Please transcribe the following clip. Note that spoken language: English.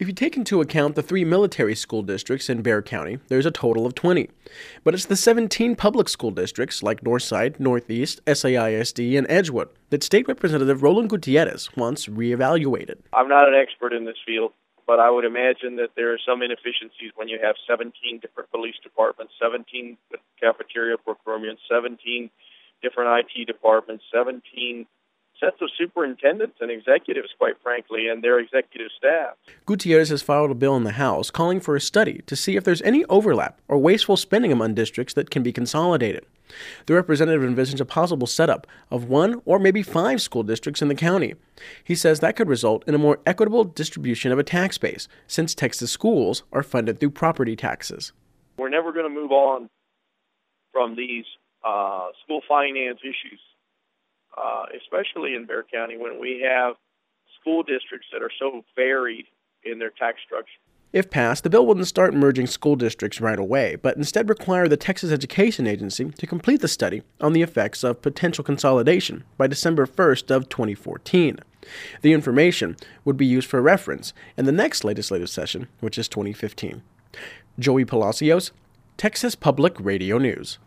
If you take into account the 3 military school districts in Bexar County, there's a total of 20. But it's the 17 public school districts like Northside, Northeast, SAISD, and Edgewood that State Representative Roland Gutierrez wants reevaluated. I'm not an expert in this field, but I would imagine that there are some inefficiencies when you have 17 different police departments, 17 cafeteria procurement, 17 different IT departments, 17 sets of superintendents and executives, quite frankly, and their executive staff. Gutierrez has filed a bill in the House calling for a study to see if there's any overlap or wasteful spending among districts that can be consolidated. The representative envisions a possible setup of 1 or maybe 5 school districts in the county. He says that could result in a more equitable distribution of a tax base, since Texas schools are funded through property taxes. We're never going to move on from these school finance issues, especially in Bexar County when we have school districts that are so varied in their tax structure. If passed, the bill wouldn't start merging school districts right away, but instead require the Texas Education Agency to complete the study on the effects of potential consolidation by December 1st of 2014. The information would be used for reference in the next legislative session, which is 2015. Joey Palacios, Texas Public Radio News.